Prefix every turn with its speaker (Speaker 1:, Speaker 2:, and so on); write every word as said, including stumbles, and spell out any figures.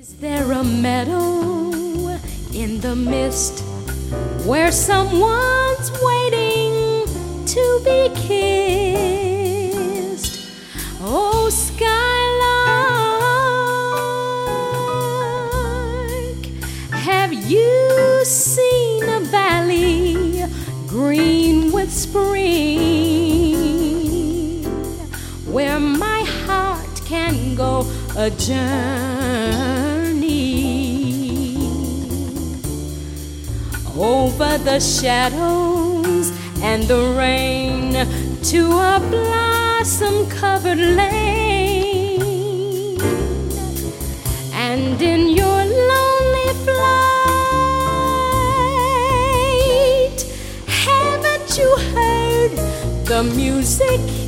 Speaker 1: Is there a meadow in the mist where someone's waiting to be kissed? Oh, skylark, have you seen a valley green with spring, where my heart can go a journey over the shadows and the rain to a blossom-covered lane? And in your lonely flight, haven't you heard the music